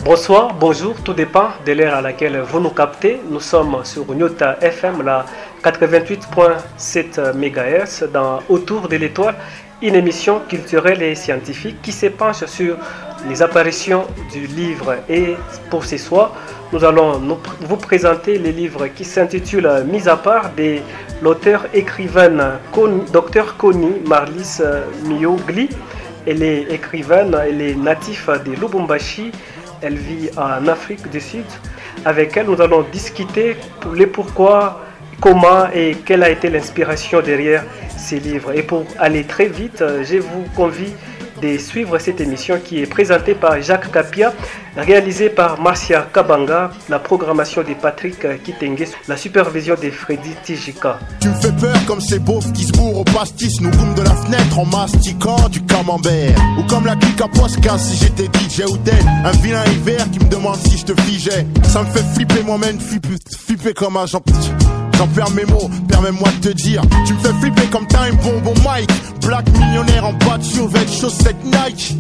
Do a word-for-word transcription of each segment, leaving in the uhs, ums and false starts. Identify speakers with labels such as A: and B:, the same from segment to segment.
A: Bonsoir, bonjour, tout dépend de l'heure à laquelle vous nous captez. Nous sommes sur Nyota F M, la quatre-vingt-huit virgule sept mégahertz, dans Autour de l'étoile, une émission culturelle et scientifique qui s'épanche sur les apparitions du livre. Et pour ce soir, nous allons nous, vous présenter les livres qui s'intitulent Mis à part de l'auteur écrivaine Docteur Connie Marlis Miogli. Elle est écrivaine, elle est native de Lubumbashi. Elle vit en Afrique du Sud. Avec elle, nous allons discuter pour les pourquoi, comment et quelle a été l'inspiration derrière ces livres. Et pour aller très vite, je vous convie de suivre cette émission qui est présentée par Jacques Kapia, réalisée par Marcia Kabanga, la programmation de Patrick Kitenge, la supervision de Freddy Tijika.
B: Tu me fais peur comme ces beaufs qui se bourrent au pastis, nous goûtent de la fenêtre en mastiquant du camembert. Ou comme la clique à Posca si j'étais D J ou dead, un vilain hiver qui me demande si je te figeais. Ça me fait flipper moi-même, flipper, flipper comme un Jean... J'en perds mes mots, permets-moi de te dire. Tu me fais flipper comme t'as un bonbon Mike. Black millionnaire en bas de survêt, chaussettes Nike.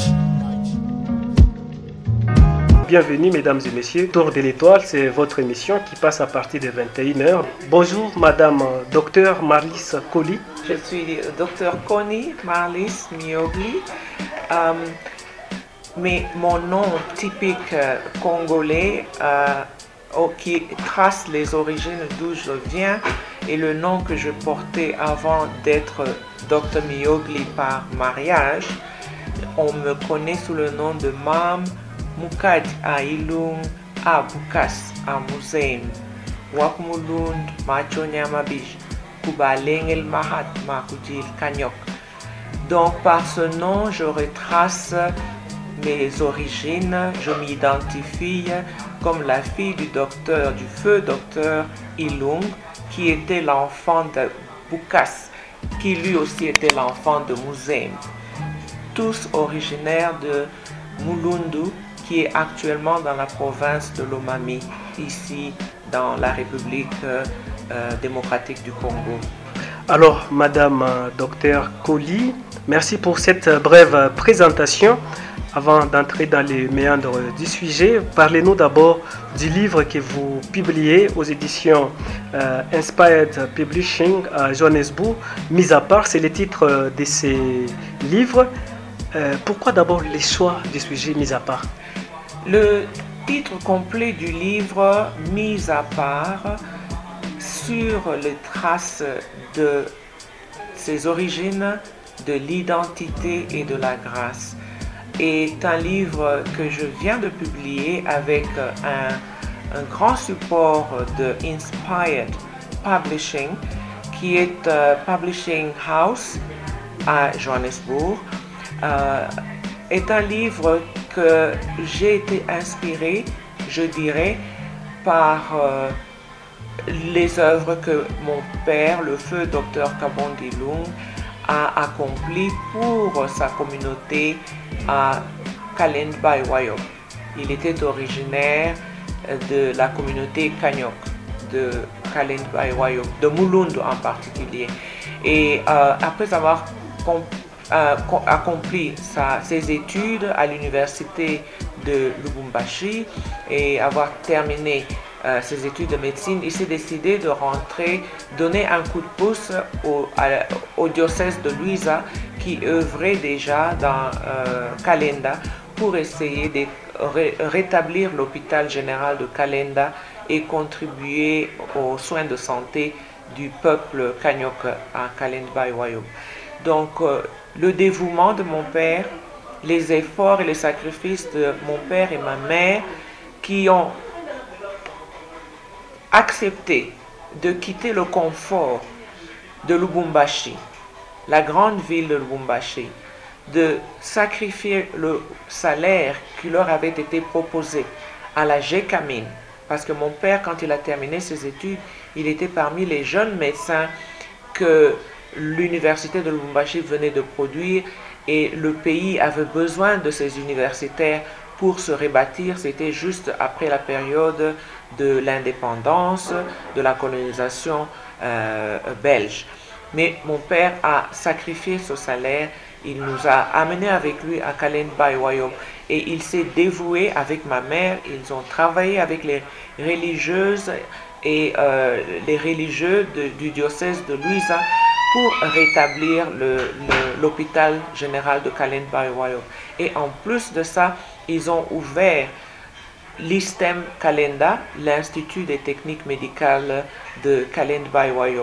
A: Bienvenue mesdames et messieurs, Tour de l'étoile, c'est votre émission qui passe à partir de vingt et une heures. Bonjour madame docteur Marlis Koli.
C: Je suis docteur Connie Marlis Miogli. Um, mais mon nom typique congolais euh, Oh, qui trace les origines d'où je viens et le nom que je portais avant d'être docteur Miogli par mariage. On me connaît sous le nom de Mam Mukad Ailung Abukas Amuzeim Wakumulund Machonyamabij Kubalengel Mahat Makujil Kanyok. Donc par ce nom, je retrace mes origines, je m'identifie comme la fille du docteur, du feu docteur Ilung, qui était l'enfant de Bukas, qui lui aussi était l'enfant de Muzeim. Tous originaires de Mulundu, qui est actuellement dans la province de Lomami, ici dans la République euh, démocratique du Congo.
A: Alors, Madame euh, Docteur Koli, merci pour cette brève présentation. Avant d'entrer dans les méandres du sujet, parlez-nous d'abord du livre que vous publiez aux éditions euh, Inspired Publishing à Johannesburg. Mis à part, c'est le titre de ces livres. Euh, pourquoi d'abord les choix du sujet mis à part?
C: Le titre complet du livre Mis à part sur les traces de ses origines, de l'identité et de la grâce est un livre que je viens de publier avec un, un grand support de Inspired Publishing, qui est un publishing house à Johannesburg. Euh, est un livre que j'ai été inspiré, je dirais, par euh, les œuvres que mon père, le feu docteur Kabondi Lung, a accompli pour sa communauté à Kalendbai Wayop. Il était originaire de la communauté Kanyok, de Kalendbai Wayop, de Mulundu en particulier. Et euh, après avoir euh, accompli sa, ses études à l'université de Lubumbashi et avoir terminé Euh, ses études de médecine, il s'est décidé de rentrer, donner un coup de pouce au, à, au diocèse de Luisa qui œuvrait déjà dans euh, Kalenda pour essayer de ré, rétablir l'hôpital général de Kalenda et contribuer aux soins de santé du peuple Kanyok à Kalendbai Wayop. Donc euh, le dévouement de mon père, les efforts et les sacrifices de mon père et ma mère qui ont accepter de quitter le confort de Lubumbashi, la grande ville de Lubumbashi, de sacrifier le salaire qui leur avait été proposé à la Gécamine, parce que mon père, quand il a terminé ses études, il était parmi les jeunes médecins que l'université de Lubumbashi venait de produire et le pays avait besoin de ces universitaires pour se rebâtir. C'était juste après la période de l'indépendance, de la colonisation euh, belge. Mais mon père a sacrifié ce salaire. Il nous a amenés avec lui à Kalen-Baïwayom et il s'est dévoué avec ma mère. Ils ont travaillé avec les religieuses et euh, les religieux de, du diocèse de Luisa pour rétablir l'hôpital général de Kalen-Baïwayom. Et en plus de ça, ils ont ouvert l'I S T E M Kalenda, l'Institut des techniques médicales de Kalen-Baïwayom.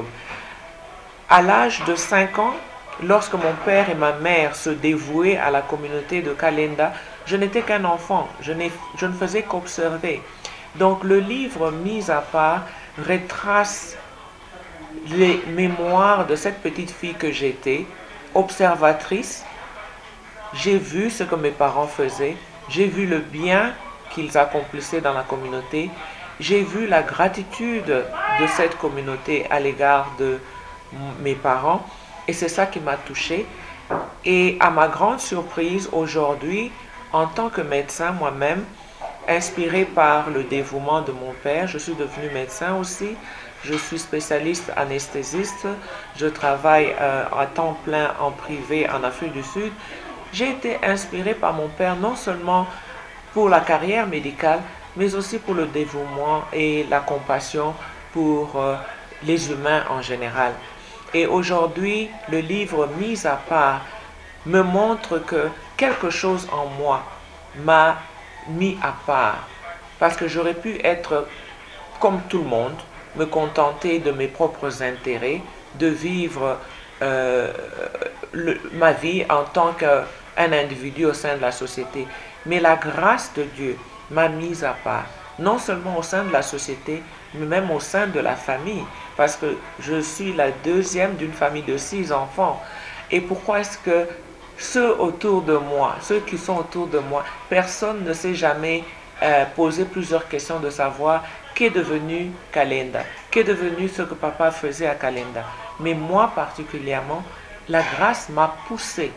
C: À l'âge de cinq ans, lorsque mon père et ma mère se dévouaient à la communauté de Kalenda, je n'étais qu'un enfant, je, je ne faisais qu'observer. Donc le livre mis à part retrace les mémoires de cette petite fille que j'étais, observatrice. J'ai vu ce que mes parents faisaient, j'ai vu le bien qu'ils accomplissaient dans la communauté, j'ai vu la gratitude de cette communauté à l'égard de mes parents et c'est ça qui m'a touché. Et à ma grande surprise aujourd'hui, en tant que médecin moi-même, inspiré par le dévouement de mon père, je suis devenu médecin aussi. Je suis spécialiste anesthésiste. Je travaille euh, à temps plein en privé en Afrique du Sud. J'ai été inspiré par mon père non seulement pour la carrière médicale, mais aussi pour le dévouement et la compassion pour euh, les humains en général. Et aujourd'hui, le livre mis à part me montre que quelque chose en moi m'a mis à part. Parce que j'aurais pu être comme tout le monde, me contenter de mes propres intérêts, de vivre euh, le, ma vie en tant qu'un individu au sein de la société. Mais la grâce de Dieu m'a mise à part, non seulement au sein de la société, mais même au sein de la famille, parce que je suis la deuxième d'une famille de six enfants. Et pourquoi est-ce que ceux autour de moi, ceux qui sont autour de moi, personne ne s'est jamais euh, posé plusieurs questions de savoir qu'est devenu Kalenda, qu'est devenu ce que papa faisait à Kalenda. Mais moi particulièrement, la grâce m'a poussé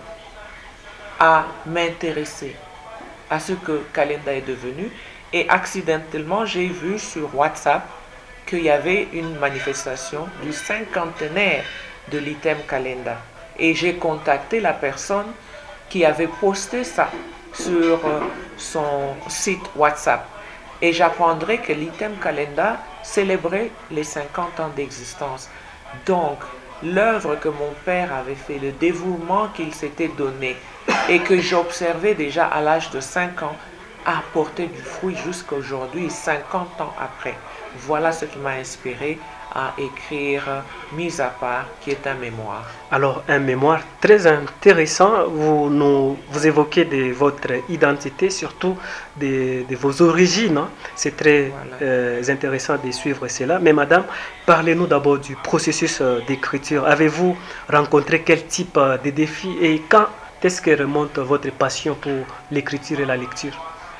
C: à m'intéresser à ce que Kalenda est devenu. Et accidentellement, j'ai vu sur WhatsApp qu'il y avait une manifestation du cinquantenaire de l'I T E M Kalenda. Et j'ai contacté la personne qui avait posté ça sur son site WhatsApp. Et j'apprendrai que l'I T E M Kalenda célébrait les cinquante ans d'existence. Donc, l'œuvre que mon père avait fait, le dévouement qu'il s'était donné et que j'observais déjà à l'âge de cinq ans, a porté du fruit jusqu'à aujourd'hui, cinquante ans après. Voilà ce qui m'a inspiré à écrire Mis à part, qui est un mémoire.
A: Alors, un mémoire très intéressant. Vous, nous, vous évoquez de votre identité, surtout de, de vos origines. Hein. C'est très voilà. euh, intéressant de suivre cela. Mais madame, parlez-nous d'abord du processus d'écriture. Avez-vous rencontré quel type de défis et quand est-ce que remonte votre passion pour l'écriture et la lecture?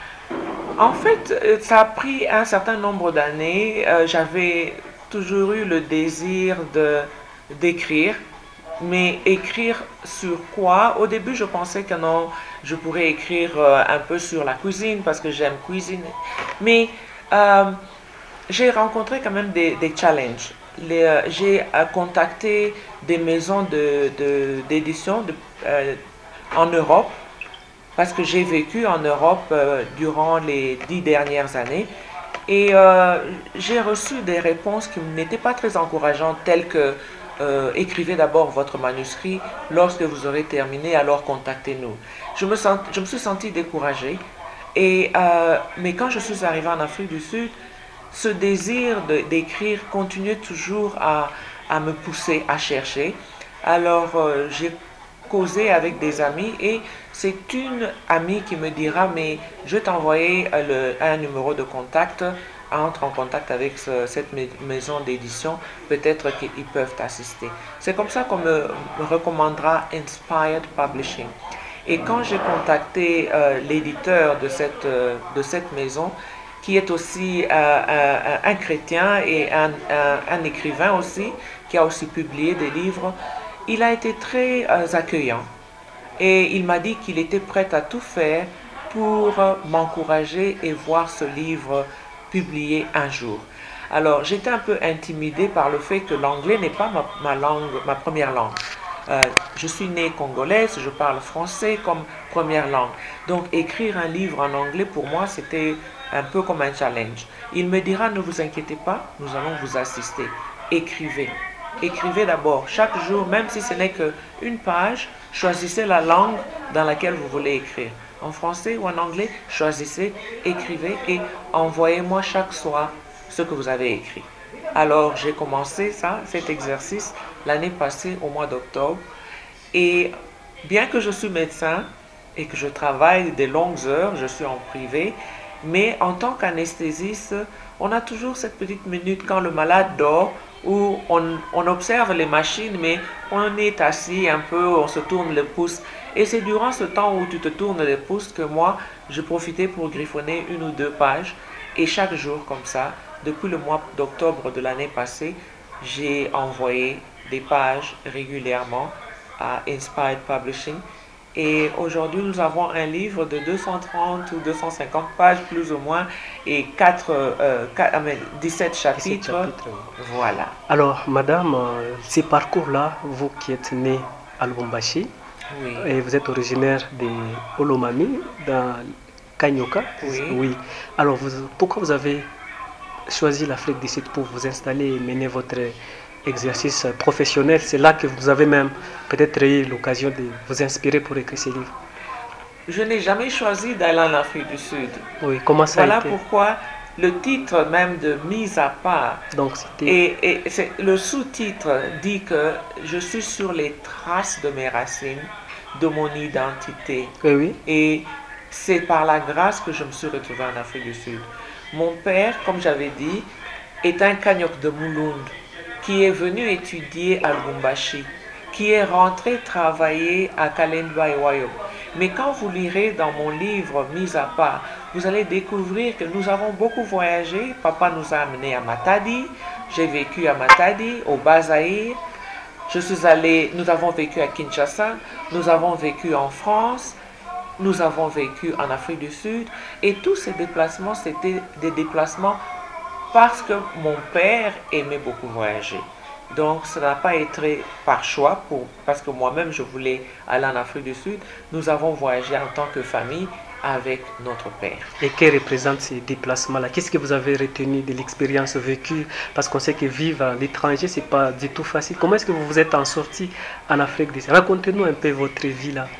C: En fait, ça a pris un certain nombre d'années. Euh, j'avais toujours eu le désir de, d'écrire, mais écrire sur quoi? Au début, je pensais que non, je pourrais écrire euh, un peu sur la cuisine parce que j'aime cuisiner. Mais euh, j'ai rencontré quand même des, des challenges. Les, euh, j'ai euh, contacté des maisons de, de, d'édition de, euh, en Europe, parce que j'ai vécu en Europe euh, durant les dix dernières années et euh, j'ai reçu des réponses qui n'étaient pas très encourageantes, telles que euh, écrivez d'abord votre manuscrit, lorsque vous aurez terminé, alors contactez-nous. Je me, sens, je me suis senti découragée, et, euh, mais quand je suis arrivée en Afrique du Sud, ce désir de, d'écrire continuait toujours à, à me pousser à chercher. Alors euh, j'ai causé avec des amis et c'est une amie qui me dira mais je vais t'envoyer le, un numéro de contact, entre en contact avec ce, cette maison d'édition, peut-être qu'ils peuvent t'assister. C'est comme ça qu'on me, me recommandera Inspired Publishing. Et quand j'ai contacté euh, l'éditeur de cette, euh, de cette maison, qui est aussi euh, un, un chrétien et un, un, un écrivain aussi, qui a aussi publié des livres, il a été très euh, accueillant et il m'a dit qu'il était prêt à tout faire pour euh, m'encourager et voir ce livre publié un jour. Alors, j'étais un peu intimidée par le fait que l'anglais n'est pas ma, ma langue, ma première langue. Euh, je suis née congolaise, je parle français comme première langue. Donc, écrire un livre en anglais, pour moi, c'était un peu comme un challenge. Il me dira, ne vous inquiétez pas, nous allons vous assister. Écrivez. Écrivez d'abord, chaque jour, même si ce n'est qu'une page, choisissez la langue dans laquelle vous voulez écrire. En français ou en anglais, choisissez, écrivez et envoyez-moi chaque soir ce que vous avez écrit. Alors, j'ai commencé ça, cet exercice l'année passée au mois d'octobre. Et bien que je suis médecin et que je travaille des longues heures, je suis en privé, mais en tant qu'anesthésiste, on a toujours cette petite minute quand le malade dort où on, on observe les machines, mais on est assis un peu, on se tourne le pouce. Et c'est durant ce temps où tu te tournes les pouces que moi, je profitais pour griffonner une ou deux pages. Et chaque jour comme ça, depuis le mois d'octobre de l'année passée, j'ai envoyé des pages régulièrement à Inspired Publishing. Et aujourd'hui, nous avons un livre de deux cent trente ou deux cent cinquante pages, plus ou moins, et quatre, euh, quatre, ah, dix-sept chapitres. dix-sept chapitres oui. Voilà.
A: Alors, madame, euh, ces parcours-là, vous qui êtes née à Lubumbashi, oui. Et vous êtes originaire de Olomami, dans Kanyoka.
C: Oui.
A: Oui. Alors, vous, pourquoi vous avez choisi l'Afrique du Sud pour vous installer et mener votre exercice professionnel? C'est là que vous avez même peut-être eu l'occasion de vous inspirer pour écrire ces livres.
C: Je n'ai jamais choisi d'aller en Afrique du Sud.
A: Oui, comment ça
C: voilà
A: a été?
C: Voilà pourquoi le titre même de Mise à part,
A: donc
C: et, et c'est, le sous-titre dit que je suis sur les traces de mes racines, de mon identité.
A: Oui, oui.
C: Et c'est par la grâce que je me suis retrouvé en Afrique du Sud. Mon père, comme j'avais dit, est un Kanyok de Mulundu qui est venu étudier à Lubumbashi, qui est rentré travailler à Kalemba et Wayo. Mais quand vous lirez dans mon livre Mise à part, vous allez découvrir que nous avons beaucoup voyagé. Papa nous a amenés à Matadi, j'ai vécu à Matadi, au Bas-Zaïre. Je suis allé, nous avons vécu à Kinshasa, nous avons vécu en France, nous avons vécu en Afrique du Sud. Et tous ces déplacements, c'était des déplacements parce que mon père aimait beaucoup voyager. Donc, ça n'a pas été par choix, pour, parce que moi-même, je voulais aller en Afrique du Sud. Nous avons voyagé en tant que famille avec notre père.
A: Et que représentent ces déplacements-là? Qu'est-ce que vous avez retenu de l'expérience vécue? Parce qu'on sait que vivre à l'étranger, ce n'est pas du tout facile. Comment est-ce que vous vous êtes en sorti en Afrique du Sud? Racontez-nous un peu votre vie là.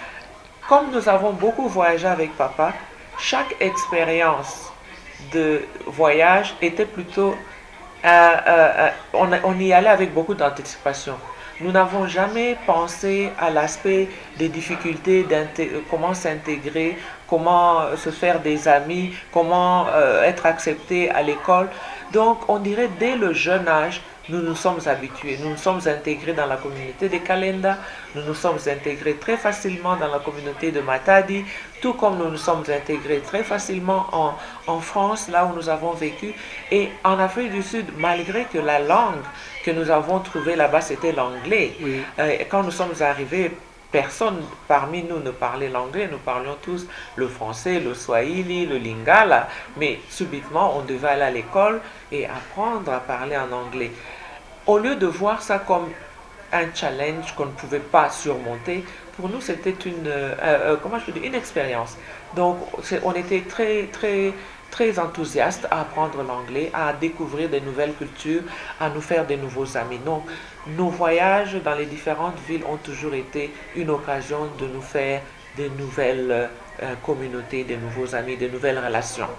C: Comme nous avons beaucoup voyagé avec papa, chaque expérience de voyage était plutôt... Euh, euh, euh, on, on y allait avec beaucoup d'anticipation. Nous n'avons jamais pensé à l'aspect des difficultés, comment s'intégrer, comment se faire des amis, comment euh, être accepté à l'école. Donc, on dirait dès le jeune âge, nous nous sommes habitués, nous nous sommes intégrés dans la communauté de Kalenda, nous nous sommes intégrés très facilement dans la communauté de Matadi, tout comme nous nous sommes intégrés très facilement en, en France, là où nous avons vécu, et en Afrique du Sud, malgré que la langue que nous avons trouvée là-bas, c'était l'anglais. Oui. Euh, quand nous sommes arrivés, personne parmi nous ne parlait l'anglais, nous parlions tous le français, le swahili, le lingala, mais subitement on devait aller à l'école et apprendre à parler en anglais. Au lieu de voir ça comme un challenge qu'on ne pouvait pas surmonter, pour nous c'était une, euh, euh, comment je peux dire, une expérience. Donc on était très très très enthousiastes à apprendre l'anglais, à découvrir de nouvelles cultures, à nous faire de nouveaux amis. Donc nos voyages dans les différentes villes ont toujours été une occasion de nous faire de nouvelles euh, communautés, de nouveaux amis, de nouvelles relations.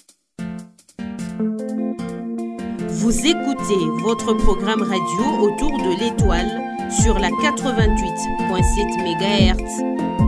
D: Vous écoutez votre programme radio Autour de l'étoile sur la quatre-vingt-huit virgule sept mégahertz.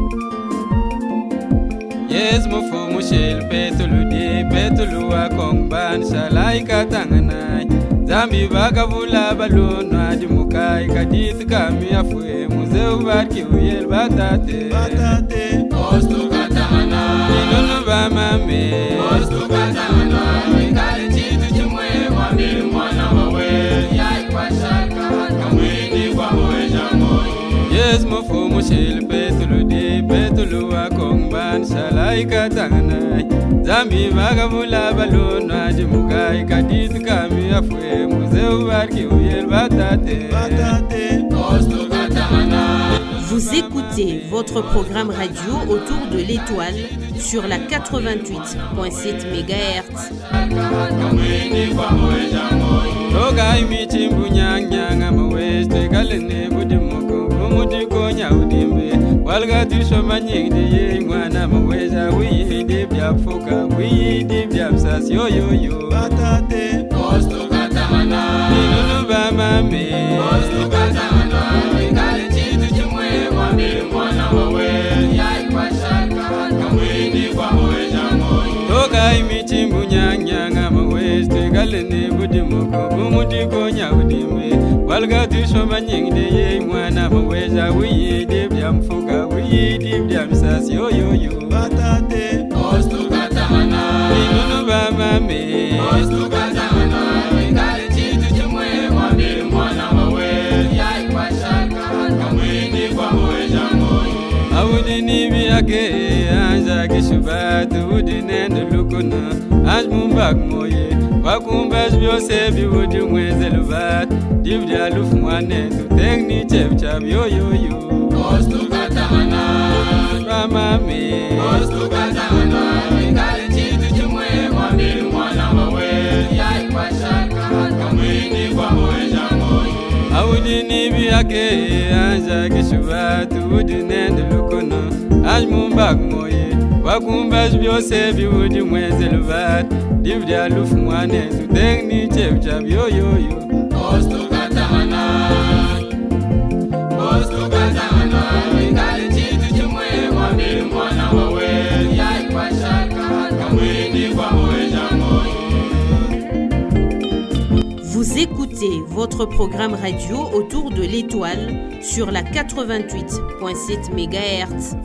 E: Yes, mo fo mo shel petulu di petulu wa kongban shalai katanganai zambi bagavula balonu adi mukai kadit kami afwe muzeu barki uyel batate batate ostu katangana inunu ba mame ostu katangana mikali chitu chimwe mwambi mwana wawe yai kwa shaka kamwini kwa moe jango. Yes, mo fo mo shel petulu di petulu wa kongban shalai katanganai Zambi bagavula balona jimukai kadit kami afwe museu barki uyel batate batate posto katamana.
D: Vous écoutez votre programme radio autour de l'étoile sur la quatre-vingt-huit virgule sept mégahertz.
E: Toga imiti mbunyanya maweste kalene budimoko bumuti konya udimbe walga tisho manyigde ye mwana maweza wiyide byafuka wiyide byabsasyo yo yo batate posto katamana ninu bama me posto katamana ngale chitu chumwe mwambe mwana wawe yai kwa shaka kamwini kwa mweja moyo toga imiti mbunyanya maweste kalene budimoko bumuti konya udimbe walga tisho manyigde ye mwana maweza wiyide byamfuka wiyide byabsasyo yo yo batate posto katamana ninu bama me posto katamana ngale chitu chumwe mwambe mwana wawe yai kwa shaka kamwini kwa mweja moyo awudini biyake anja kishubatu udinendo lukuna ajmumbak moye wakumbas byose biwudi mweze lubat dibja luf mwane tu tekni chepchap yo yo yo posto katamana mama me posto katamana ngale chitu chumwe mwambe mwana wawe yai kwa shaka kamwini kwa mweja moyo awudini biyake anja kishubatu udinendo lukuna ajmumbak moye wakumbas byose biwudi mweze lubat dibja luf mwane tu tekni chepchap yo yo yo posto katamana posto katamana ngale chitu chumwe mwambe mwana wawe yai kwa shaka kamwini kwa mweja moyo.
D: Vous écoutez votre programme radio autour de l'étoile sur la quatre-vingt-huit virgule sept mégahertz.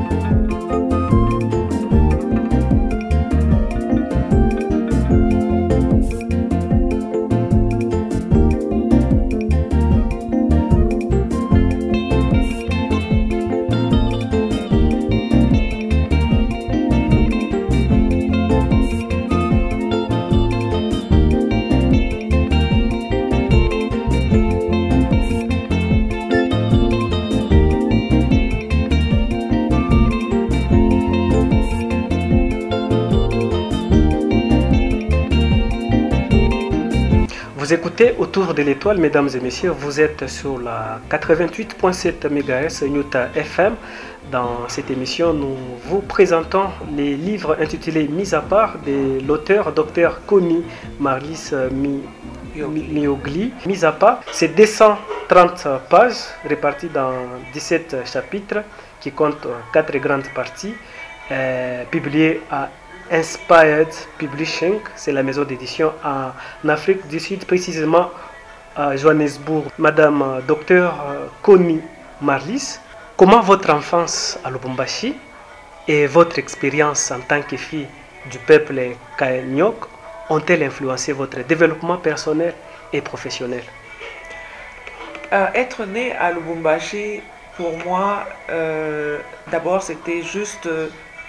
A: Vous écoutez Autour de l'étoile, mesdames et messieurs, vous êtes sur la quatre-vingt-huit virgule sept mégahertz Nyota F M. Dans cette émission, nous vous présentons les livres intitulés Mis à part de l'auteur Dr Connie Marlis Miogli. Mis à part, c'est deux cent trente pages réparties dans dix-sept chapitres qui comptent quatre grandes parties, euh, publiées à Inspired Publishing, c'est la maison d'édition en Afrique du Sud, précisément à Johannesburg. Madame Docteur Connie Marlis, comment votre enfance à Lubumbashi et votre expérience en tant que fille du peuple Kanyok ont-elles influencé votre développement personnel et professionnel?
C: Euh, être né à Lubumbashi, pour moi, euh, d'abord c'était juste euh,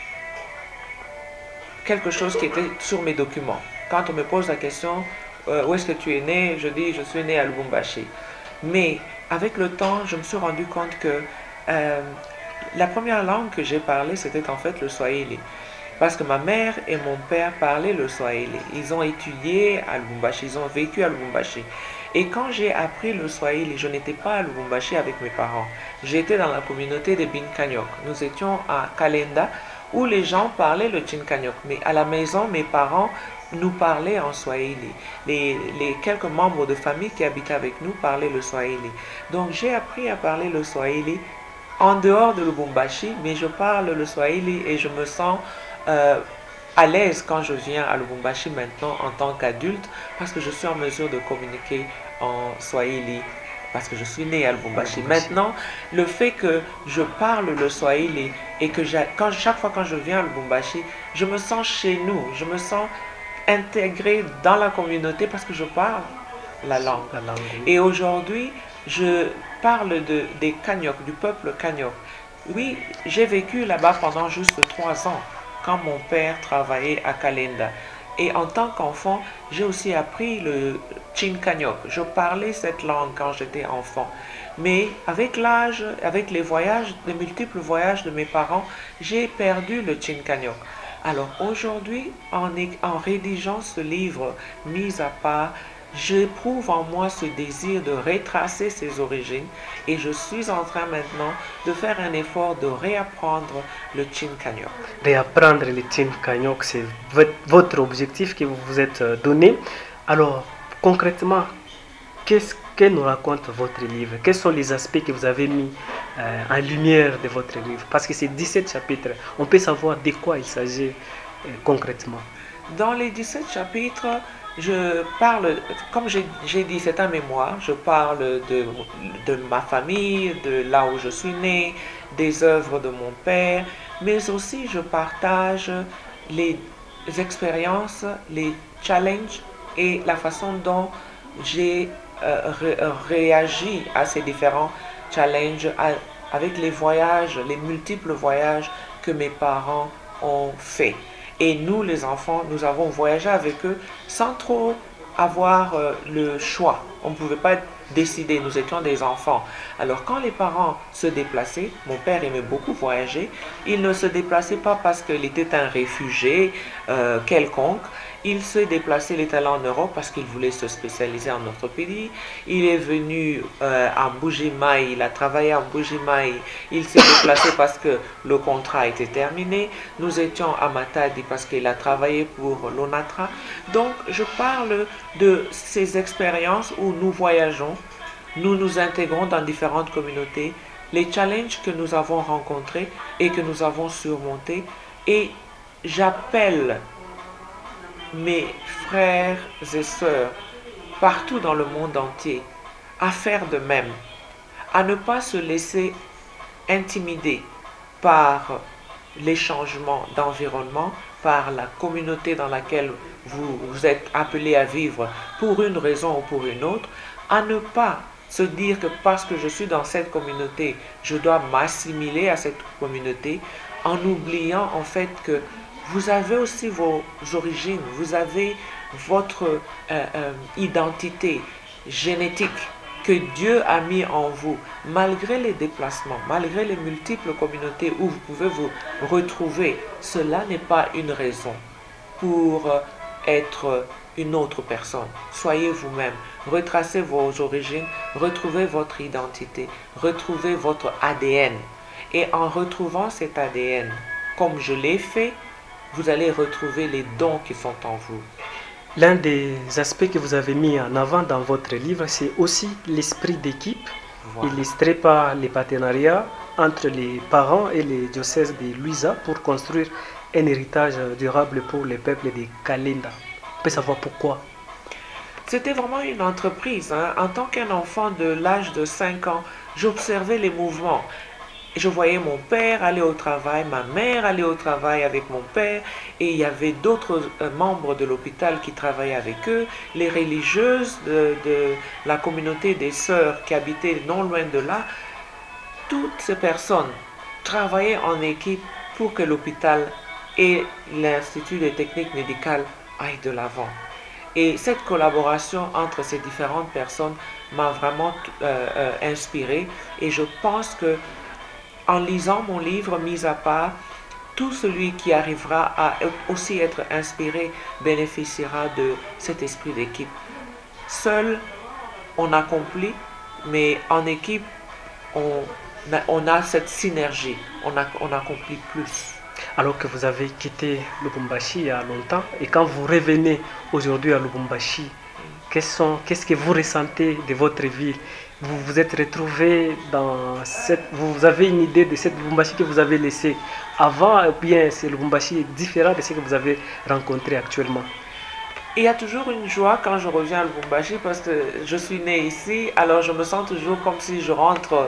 C: quelque chose qui était sur mes documents. Quand on me pose la question, euh, où est-ce que tu es né? Je dis, je suis né à Lubumbashi. Mais avec le temps, je me suis rendu compte que euh, la première langue que j'ai parlé, c'était en fait le Swahili. Parce que ma mère et mon père parlaient le Swahili. Ils ont étudié à Lubumbashi, ils ont vécu à Lubumbashi. Et quand j'ai appris le Swahili, je n'étais pas à Lubumbashi avec mes parents. J'étais dans la communauté de Binkanyok. Nous étions à Kalenda, où les gens parlaient le Chinkanyok. Mais à la maison, mes parents nous parlaient en Swahili. Les, les quelques membres de famille qui habitaient avec nous parlaient le Swahili. Donc j'ai appris à parler le Swahili en dehors de Lubumbashi, mais je parle le Swahili et je me sens euh, à l'aise quand je viens à Lubumbashi maintenant en tant qu'adulte, parce que je suis en mesure de communiquer en Swahili, parce que je suis né à Lubumbashi. Maintenant, le fait que je parle le Swahili et que quand, chaque fois quand je viens à Lubumbashi, je me sens chez nous, je me sens intégré dans la communauté parce que je parle la langue. La langue oui. Et aujourd'hui, je parle de, des Kanyok, du peuple Kanyok. Oui, j'ai vécu là-bas pendant juste trois ans. quand mon père travaillait à Kalenda. Et en tant qu'enfant, j'ai aussi appris le Chinkanyok. Je parlais cette langue quand j'étais enfant. Mais avec l'âge, avec les voyages, les multiples voyages de mes parents, j'ai perdu le Chinkanyok. Alors aujourd'hui, en, en rédigeant ce livre mis à part, j'éprouve en moi ce désir de retracer ses origines et je suis en train maintenant de faire un effort de réapprendre le Chinkanyok.
A: Réapprendre le Chinkanyok, c'est votre objectif que vous vous êtes donné. Alors, concrètement, qu'est-ce que nous raconte votre livre? Quels sont les aspects que vous avez mis euh, en lumière de votre livre? Parce que c'est dix-sept chapitres. On peut savoir de quoi il s'agit euh, concrètement.
C: Dans les dix-sept chapitres, je parle, comme j'ai dit, c'est un mémoire, je parle de, de ma famille, de là où je suis né, des œuvres de mon père, mais aussi je partage les expériences, les challenges et la façon dont j'ai euh, ré, réagi à ces différents challenges à, avec les voyages, les multiples voyages que mes parents ont faits. Et nous, les enfants, nous avons voyagé avec eux sans trop avoir euh, le choix. On ne pouvait pas décider, nous étions des enfants. Alors quand les parents se déplaçaient, mon père aimait beaucoup voyager, il ne se déplaçait pas parce qu'il était un réfugié euh, quelconque. Il se déplaçait, il était allé en Europe parce qu'il voulait se spécialiser en orthopédie. Il est venu euh, à Mbuji-Mayi, il a travaillé à Mbuji-Mayi. Il s'est déplacé parce que le contrat était terminé. Nous étions à Matadi parce qu'il a travaillé pour l'ONATRA. Donc, je parle de ces expériences où nous voyageons, nous nous intégrons dans différentes communautés, les challenges que nous avons rencontrés et que nous avons surmontés. Et j'appelle mes frères et sœurs partout dans le monde entier à faire de même, à ne pas se laisser intimider par les changements d'environnement, par la communauté dans laquelle vous, vous êtes appelés à vivre pour une raison ou pour une autre, à ne pas se dire que parce que je suis dans cette communauté, je dois m'assimiler à cette communauté, en oubliant en fait que vous avez aussi vos origines, vous avez votre euh, euh, identité génétique que Dieu a mis en vous, malgré les déplacements, malgré les multiples communautés où vous pouvez vous retrouver. Cela n'est pas une raison pour être une autre personne. Soyez vous-même, retracez vos origines, retrouvez votre identité, retrouvez votre A D N. Et en retrouvant cet A D N, comme je l'ai fait, vous allez retrouver les dons qui sont en vous.
A: L'un des aspects que vous avez mis en avant dans votre livre, c'est aussi l'esprit d'équipe, voilà, illustré par les partenariats entre les parents et les diocèses de Luiza pour construire un héritage durable pour le peuple de Kalenda. On peut savoir pourquoi?
C: C'était vraiment une entreprise. Hein. En tant qu'un enfant de l'âge de cinq ans, j'observais les mouvements. Je voyais mon père aller au travail, ma mère aller au travail avec mon père, et il y avait d'autres euh, membres de l'hôpital qui travaillaient avec eux, les religieuses de, de la communauté des sœurs qui habitaient non loin de là. Toutes ces personnes travaillaient en équipe pour que l'hôpital et l'Institut de techniques médicales aillent de l'avant. Et cette collaboration entre ces différentes personnes m'a vraiment euh, euh, inspiré, et je pense que en lisant mon livre mis à part, tout celui qui arrivera à aussi être inspiré bénéficiera de cet esprit d'équipe. Seul, on accomplit, mais en équipe, on a, on a cette synergie, on, a, on accomplit plus.
A: Alors que vous avez quitté Lubumbashi il y a longtemps, et quand vous revenez aujourd'hui à Lubumbashi, qu'est-ce que vous ressentez de votre ville? Vous vous êtes retrouvé dans cette... Vous avez une idée de cette Lubumbashi que vous avez laissée avant, ou bien ce Lubumbashi est différent de ce que vous avez rencontré actuellement?
C: Il y a toujours une joie quand je reviens à Lubumbashi parce que je suis né ici, alors je me sens toujours comme si je rentre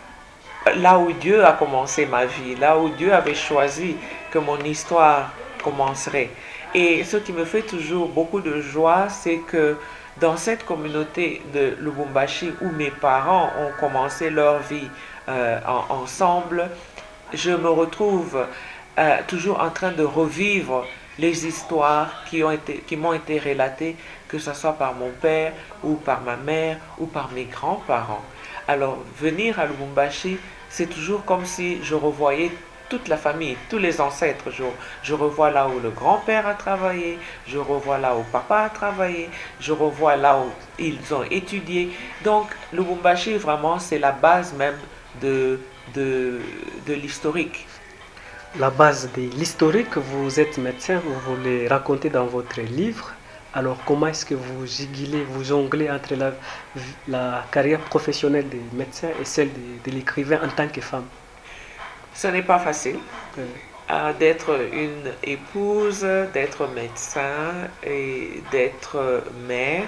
C: là où Dieu a commencé ma vie, là où Dieu avait choisi que mon histoire commencerait. Et ce qui me fait toujours beaucoup de joie, c'est que dans cette communauté de Lubumbashi où mes parents ont commencé leur vie euh, en, ensemble, je me retrouve euh, toujours en train de revivre les histoires qui ont été, qui m'ont été relatées, que ce soit par mon père ou par ma mère ou par mes grands-parents. Alors venir à Lubumbashi, c'est toujours comme si je revoyais toute la famille, tous les ancêtres. Je, je revois là où le grand-père a travaillé, je revois là où papa a travaillé, je revois là où ils ont étudié. Donc Lubumbashi, vraiment, c'est la base même de, de, de l'historique.
A: La base de l'historique, vous êtes médecin, vous le racontez dans votre livre. Alors comment est-ce que vous jugulez, vous jonglez entre la, la carrière professionnelle des médecins et celle de, de l'écrivain en tant que femme?
C: Ce n'est pas facile
A: Oui.
C: euh, d'être une épouse, d'être médecin et d'être mère.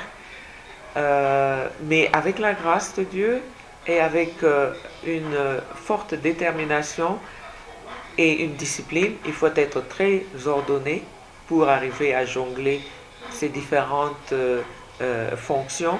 C: Euh, mais avec la grâce de Dieu et avec euh, une forte détermination et une discipline, il faut être très ordonné pour arriver à jongler ces différentes euh, euh, fonctions.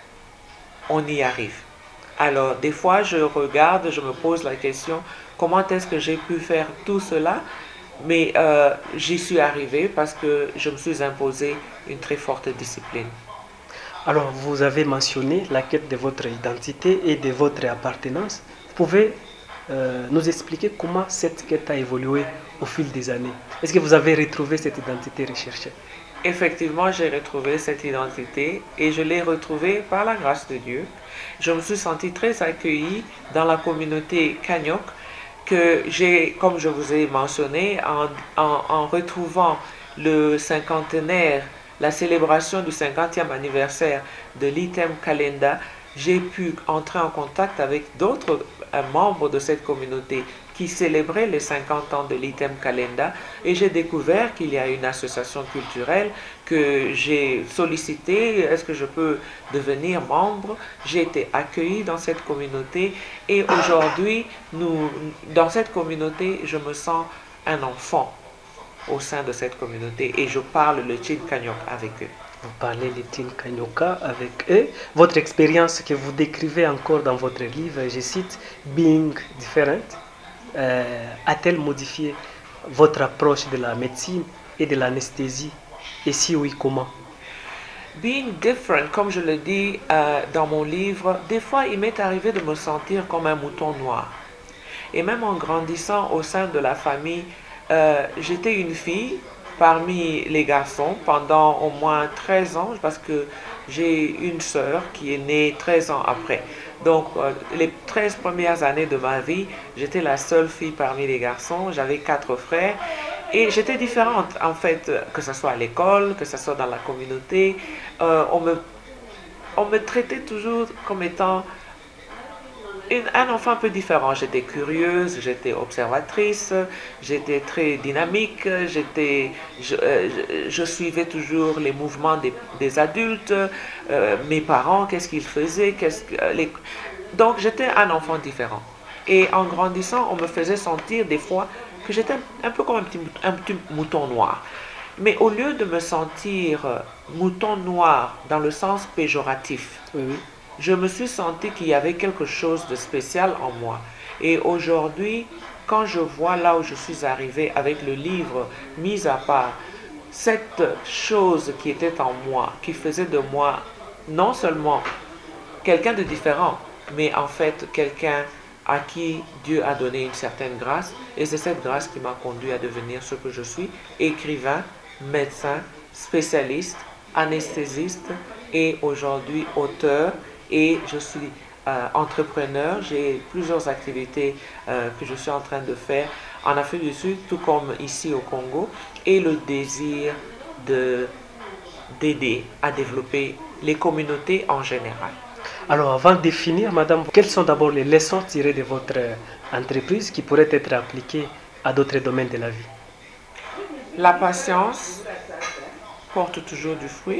C: On y arrive. Alors, des fois, je regarde, je me pose la question, comment est-ce que j'ai pu faire tout cela? Mais euh, j'y suis arrivé parce que je me suis imposé une très forte discipline.
A: Alors, vous avez mentionné la quête de votre identité et de votre appartenance. Vous pouvez euh, nous expliquer comment cette quête a évolué au fil des années? Est-ce que vous avez retrouvé cette identité recherchée?
C: Effectivement, j'ai retrouvé cette identité et je l'ai retrouvée par la grâce de Dieu. Je me suis sentie très accueillie dans la communauté Kanyok, que j'ai, comme je vous ai mentionné, en, en, en retrouvant le cinquantenaire, la célébration du cinquantième anniversaire de l'Item Kalenda, j'ai pu entrer en contact avec d'autres euh, membres de cette communauté qui célébraient les cinquante ans de l'Item Kalenda, et j'ai découvert qu'il y a une association culturelle que j'ai sollicité. Est-ce que je peux devenir membre? J'ai été accueilli dans cette communauté et aujourd'hui, nous, dans cette communauté, je me sens un enfant au sein de cette communauté et je parle le Tchin Kanyok avec eux.
A: Vous parlez le Tchin Kanyoka avec eux. Votre expérience que vous décrivez encore dans votre livre, je cite, Being Different, euh, a-t-elle modifié votre approche de la médecine et de l'anesthésie? Et si oui, comment?
C: Being different, comme je le dis euh, dans mon livre, des fois il m'est arrivé de me sentir comme un mouton noir. Et même en grandissant au sein de la famille, euh, j'étais une fille parmi les garçons pendant au moins treize ans, parce que j'ai une sœur qui est née treize ans après. Donc, euh, les treize premières années de ma vie, j'étais la seule fille parmi les garçons. J'avais quatre frères et j'étais différente, en fait, que ce soit à l'école, que ce soit dans la communauté. Euh, on me, on me traitait toujours comme étant une, un enfant un peu différent. J'étais curieuse, j'étais observatrice, j'étais très dynamique, j'étais, je, euh, je, je suivais toujours les mouvements des, des adultes, euh, mes parents, qu'est-ce qu'ils faisaient, qu'est-ce que, euh, les... donc j'étais un enfant différent. Et en grandissant, on me faisait sentir des fois que j'étais un, un peu comme un petit, un petit mouton noir. Mais au lieu de me sentir mouton noir dans le sens péjoratif,
A: Oui, oui.
C: je me suis senti qu'il y avait quelque chose de spécial en moi. Et aujourd'hui, quand je vois là où je suis arrivée avec le livre mis à part, cette chose qui était en moi, qui faisait de moi non seulement quelqu'un de différent, mais en fait quelqu'un à qui Dieu a donné une certaine grâce. Et c'est cette grâce qui m'a conduit à devenir ce que je suis, écrivain, médecin, spécialiste, anesthésiste et aujourd'hui auteur. Et je suis euh, entrepreneur, j'ai plusieurs activités euh, que je suis en train de faire en Afrique du Sud, tout comme ici au Congo, et le désir de, d'aider à développer les communautés en général.
A: Alors, avant de finir, madame, quelles sont d'abord les leçons tirées de votre entreprise qui pourraient être appliquées à d'autres domaines de la vie?
C: La patience porte toujours du fruit.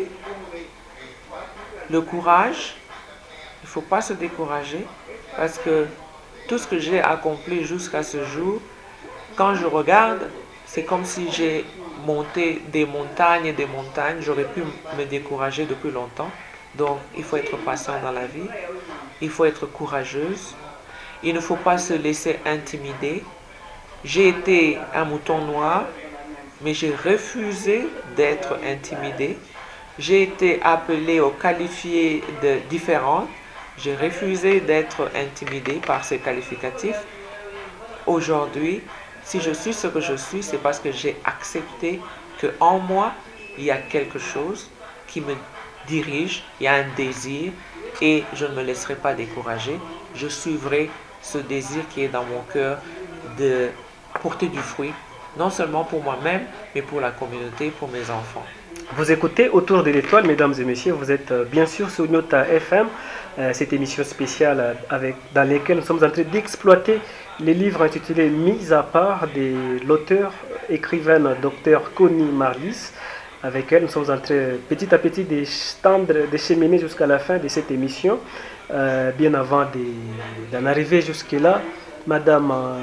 C: Le courage, il ne faut pas se décourager parce que tout ce que j'ai accompli jusqu'à ce jour, quand je regarde, c'est comme si j'ai monté des montagnes et des montagnes. J'aurais pu me décourager depuis longtemps. Donc, il faut être patient dans la vie. Il faut être courageuse. Il ne faut pas se laisser intimider. J'ai été un mouton noir, mais j'ai refusé d'être intimidé. J'ai été appelé ou qualifié de différente. J'ai refusé d'être intimidé par ces qualificatifs. Aujourd'hui, si je suis ce que je suis, c'est parce que j'ai accepté qu'en moi, il y a quelque chose qui me dirige, il y a un désir et je ne me laisserai pas décourager. Je suivrai ce désir qui est dans mon cœur de porter du fruit, non seulement pour moi-même, mais pour la communauté, pour mes enfants.
A: Vous écoutez Autour de l'étoile, mesdames et messieurs, vous êtes euh, bien sûr sur Nyota F M, euh, cette émission spéciale euh, avec, dans laquelle nous sommes en train d'exploiter les livres intitulés Mis à part de l'auteur, écrivaine, docteur Connie Marlis, avec elle nous sommes en train petit à petit d'étendre, de cheminer jusqu'à la fin de cette émission. Euh, bien avant d'en arriver jusque-là, madame euh,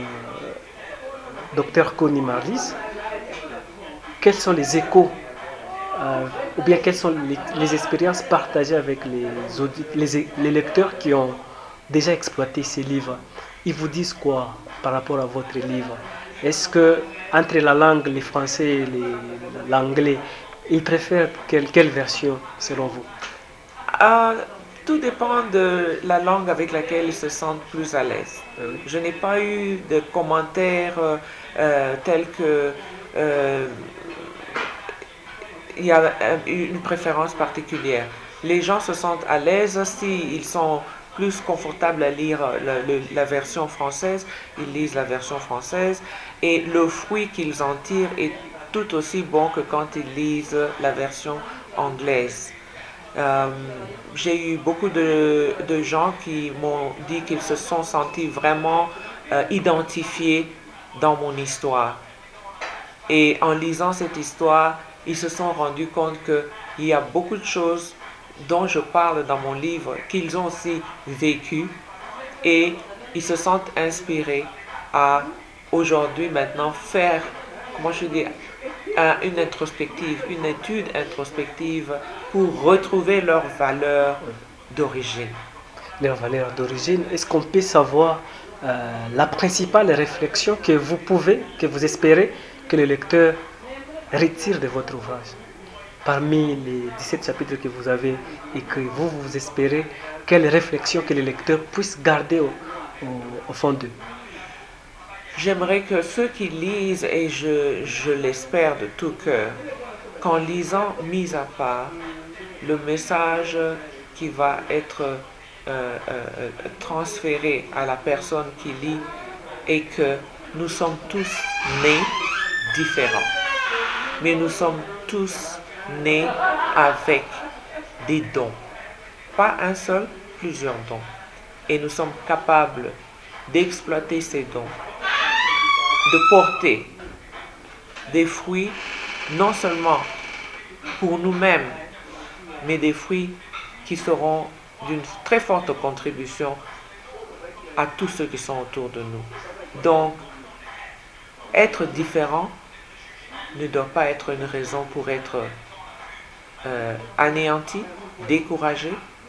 A: docteur Connie Marlis, quels sont les échos Euh, ou bien quelles sont les, les expériences partagées avec les, audit, les, les lecteurs qui ont déjà exploité ces livres? Ils vous disent quoi par rapport à votre livre? Est-ce que entre la langue, les français et l'anglais, ils préfèrent quelle, quelle version selon vous?
C: euh, Tout dépend de la langue avec laquelle ils se sentent plus à l'aise. Euh, je n'ai pas eu de commentaires euh, tels que euh, il y a une préférence particulière. Les gens se sentent à l'aise s'ils sont plus confortables à lire la, la, la version française, ils lisent la version française et le fruit qu'ils en tirent est tout aussi bon que quand ils lisent la version anglaise. Euh, j'ai eu beaucoup de, de gens qui m'ont dit qu'ils se sont sentis vraiment euh, identifiés dans mon histoire. Et en lisant cette histoire, ils se sont rendus compte qu'il y a beaucoup de choses dont je parle dans mon livre qu'ils ont aussi vécu et ils se sentent inspirés à aujourd'hui maintenant faire, comment je dis, une introspective, une étude introspective pour retrouver leurs valeurs d'origine.
A: Leurs valeurs d'origine, est-ce qu'on peut savoir euh, la principale réflexion que vous pouvez, que vous espérez que le lecteur retire de votre ouvrage? Parmi les dix-sept chapitres que vous avez écrits, vous, vous espérez quelle réflexion que les lecteurs puissent garder au, au, au fond d'eux?
C: J'aimerais que ceux qui lisent, et je, je l'espère de tout cœur, qu'en lisant Mis à part, le message qui va être euh, euh, transféré à la personne qui lit est que nous sommes tous nés différents. Mais nous sommes tous nés avec des dons. Pas un seul, plusieurs dons. Et nous sommes capables d'exploiter ces dons, de porter des fruits, non seulement pour nous-mêmes, mais des fruits qui seront d'une très forte contribution à tous ceux qui sont autour de nous. Donc, être différent ne doit pas être une raison pour être euh, anéanti, découragé.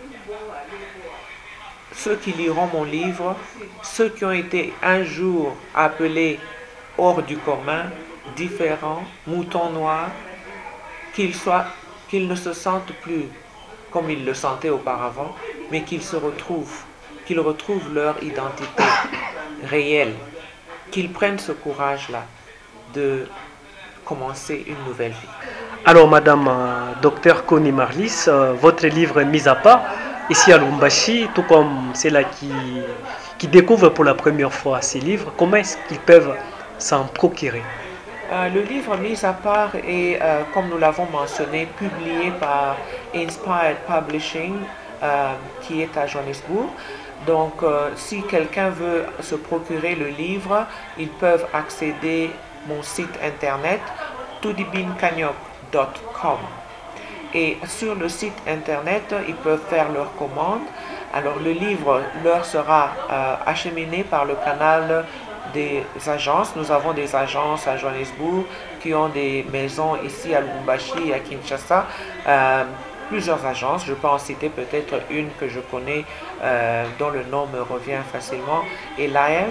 C: Ceux qui liront mon livre, ceux qui ont été un jour appelés hors du commun, différents, moutons noirs, qu'ils soient, qu'ils ne se sentent plus comme ils le sentaient auparavant, mais qu'ils se retrouvent, qu'ils retrouvent leur identité réelle, qu'ils prennent ce courage-là de commencer une nouvelle vie.
A: Alors, Madame euh, Docteur Connie Marlis, euh, votre livre Mis à part, ici à Lubumbashi, tout comme ceux-là qui, qui découvrent pour la première fois ces livres, comment est-ce qu'ils peuvent s'en procurer?
C: Euh, le livre Mis à part est, euh, comme nous l'avons mentionné, publié par Inspired Publishing, euh, qui est à Johannesburg. Donc, euh, si quelqu'un veut se procurer le livre, ils peuvent accéder à mon site internet tudibinkanyok point com. Et sur le site internet, ils peuvent faire leur commande. Alors, le livre leur sera euh, acheminé par le canal des agences. Nous avons des agences à Johannesburg qui ont des maisons ici à Lubumbashi et à Kinshasa. Euh, plusieurs agences, je peux en citer peut-être une que je connais, euh, dont le nom me revient facilement, Elias,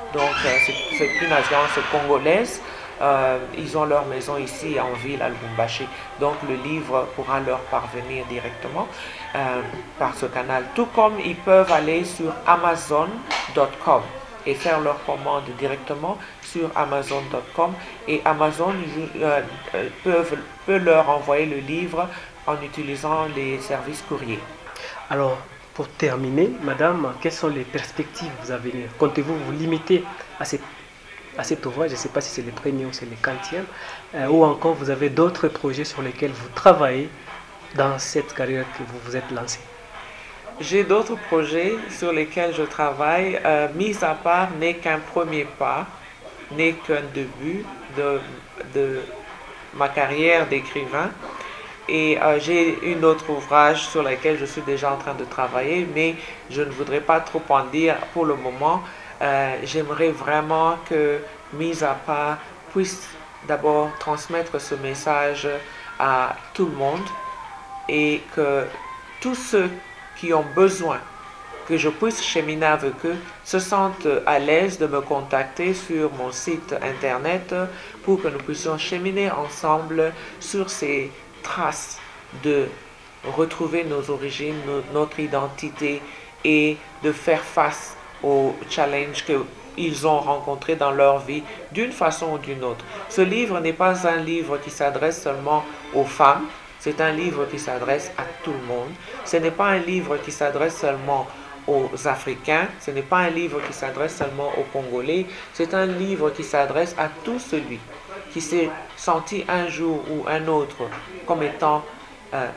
C: Donc euh, c'est, c'est une agence congolaise. Euh, ils ont leur maison ici en ville à Lubumbashi. Donc le livre pourra leur parvenir directement euh, par ce canal. Tout comme ils peuvent aller sur amazon point com et faire leur commande directement sur amazon point com, et Amazon euh, peuvent, peut leur envoyer le livre en utilisant les services courriers.
A: Alors, pour terminer, madame, quelles sont les perspectives à venir? Comptez-vous vous limiter à, cette, à cet ouvrage? Je ne sais pas si c'est le premier ou c'est le quatrième, euh, ou encore vous avez d'autres projets sur lesquels vous travaillez dans cette carrière que vous vous êtes lancée?
C: J'ai d'autres projets sur lesquels je travaille. Euh, mis à part n'est qu'un premier pas, n'est qu'un début de, de ma carrière d'écrivain. Et euh, j'ai une autre ouvrage sur lequel je suis déjà en train de travailler, mais je ne voudrais pas trop en dire pour le moment. Euh, j'aimerais vraiment que Mis à part puisse d'abord transmettre ce message à tout le monde, et que tous ceux qui ont besoin que je puisse cheminer avec eux se sentent à l'aise de me contacter sur mon site internet pour que nous puissions cheminer ensemble sur ces traces de retrouver nos origines, notre identité, et de faire face aux challenges qu'ils ont rencontrés dans leur vie d'une façon ou d'une autre. Ce livre n'est pas un livre qui s'adresse seulement aux femmes, c'est un livre qui s'adresse à tout le monde. Ce n'est pas un livre qui s'adresse seulement aux Africains, ce n'est pas un livre qui s'adresse seulement aux Congolais, c'est un livre qui s'adresse à tout celui qui s'est senti un jour ou un autre comme étant euh,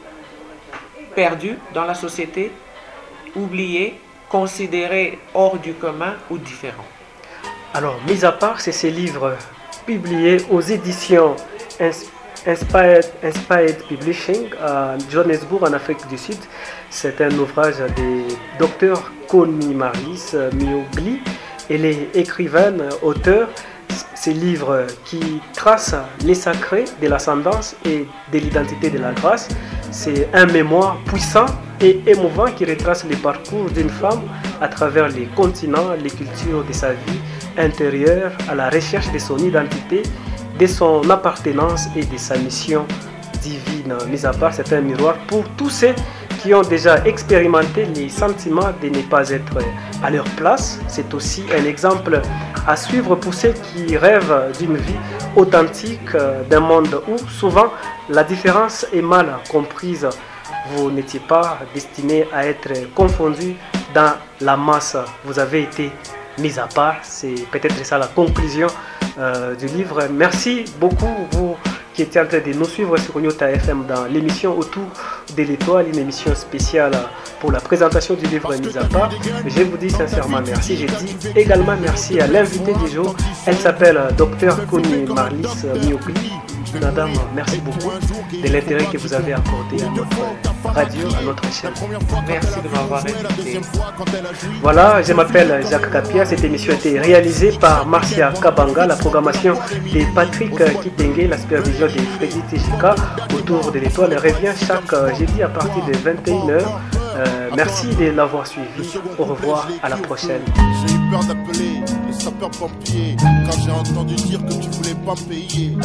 C: perdu dans la société, oublié, considéré hors du commun ou différent.
A: Alors, mis à part, c'est ces livres publiés aux éditions Inspired, Inspired Publishing à Johannesburg, en Afrique du Sud. C'est un ouvrage de docteur Connie Marlis Miogli. Elle est écrivaine, auteure. Ces livres qui tracent les sacrés de l'ascendance et de l'identité de la grâce. C'est un mémoire puissant et émouvant qui retrace le parcours d'une femme à travers les continents, les cultures de sa vie intérieure, à la recherche de son identité, de son appartenance et de sa mission divine. Mis à part, c'est un miroir pour tous ceux qui ont déjà expérimenté les sentiments de ne pas être à leur place. C'est aussi un exemple à suivre pour ceux qui rêvent d'une vie authentique, d'un monde où souvent la différence est mal comprise. Vous n'étiez pas destiné à être confondu dans la masse. Vous avez été mis à part. C'est peut-être ça la conclusion euh, du livre. Merci beaucoup, vous qui étiez en train de nous suivre sur Nyota F M dans l'émission Autour de l'étoile, une émission spéciale pour la présentation du livre Mis à part. Je vous dis sincèrement merci. Je dis également merci à l'invité du jour. Elle s'appelle docteur Connie Marlis Miogli. Madame, merci beaucoup de l'intérêt que vous avez accordé à notre radio, à notre chaîne.
C: Merci de m'avoir invité.
A: Voilà, je m'appelle Jacques Kapia. Cette émission a été réalisée par Marcia Kabanga, la programmation de Patrick Kitenge, la supervision de Freddy Tejika. Autour de l'étoile revient chaque jeudi à partir de vingt et une heures. Euh, merci de l'avoir suivi. Au revoir, à la prochaine.
B: J'ai eu peur d'appeler les sapeurs-pompiers quand j'ai entendu dire que tu voulais pas me payer.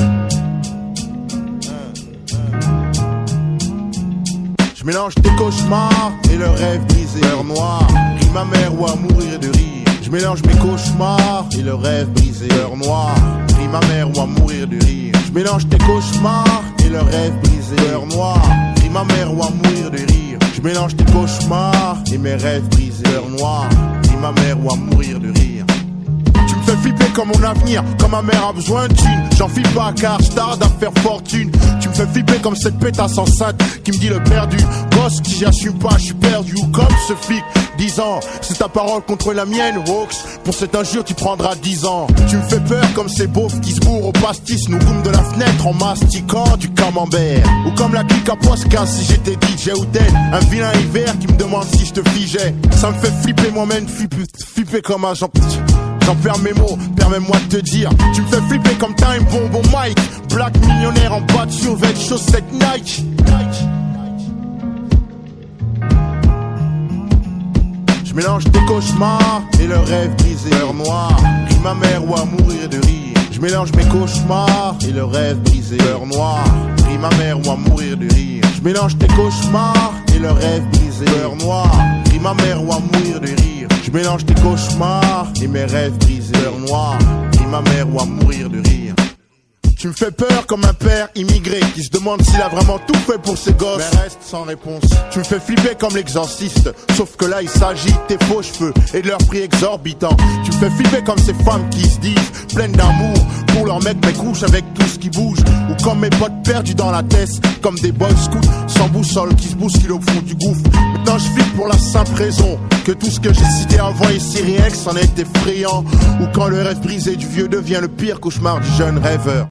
B: Je mélange tes cauchemars et le rêve brisé, heure noire, ris ma mère ou à mourir de rire. Je mélange mes cauchemars et le rêve brisé, heure noire, ris ma mère ou à mourir de rire. Je mélange tes cauchemars et le rêve brisé, heure noire, ris ma mère ou à mourir de rire. Je mélange tes cauchemars et mes rêves brisés, heure noire, ris ma mère ou à mourir de rire. Tu me fais flipper comme mon avenir, comme ma mère a besoin de thunes. J'en file pas car je tarde à faire fortune. Tu me fais flipper comme cette pétasse enceinte qui me dit le perdu. Gosse qui j'assume pas, je suis perdu. Ou comme ce flic, dix ans. C'est ta parole contre la mienne, Wox. Pour cette injure tu prendras dix ans. Tu me fais peur comme ces beaufs qui se bourrent au pastis. Nous goûtent de la fenêtre en mastiquant du camembert. Ou comme la clique à Posca si j'étais D J ou dead. Un vilain hiver qui me demande si je te figeais. Ça me fait flipper moi-même, flipper, flipper comme un Jean... J'en perds mes mots, permets-moi de te dire. Tu me fais flipper comme Time Bomb Mike. Black millionnaire en bas de survêt, chaussettes Nike. Je mélange tes cauchemars et le rêve brisé. Peur noire, rit ma mère ou à mourir de rire. Je mélange mes cauchemars et le rêve brisé. Peur noire, rit ma mère ou à mourir de rire. Je mélange tes cauchemars et le rêve brisé. Peur noire, rit ma mère ou à mourir de rire. Je mélange tes cauchemars et mes rêves brisés. Peur noire, rit ma mère ou à mourir de rire. Tu me fais peur comme un père immigré qui se demande s'il a vraiment tout fait pour ses gosses, mais reste sans réponse. Tu me fais flipper comme l'exorciste, sauf que là il s'agit de tes faux cheveux et de leur prix exorbitant. Tu me fais flipper comme ces femmes qui se disent pleines d'amour pour leur mec mais couchent avec tout ce qui bouge. Ou comme mes potes perdus dans la tête, comme des boys scouts sans boussole qui se bousculent au fond du gouffre. Maintenant je flippe pour la simple raison que tout ce que j'ai cité avant ici rien que c'en est effrayant. Ou quand le rêve brisé du vieux devient le pire cauchemar du jeune rêveur.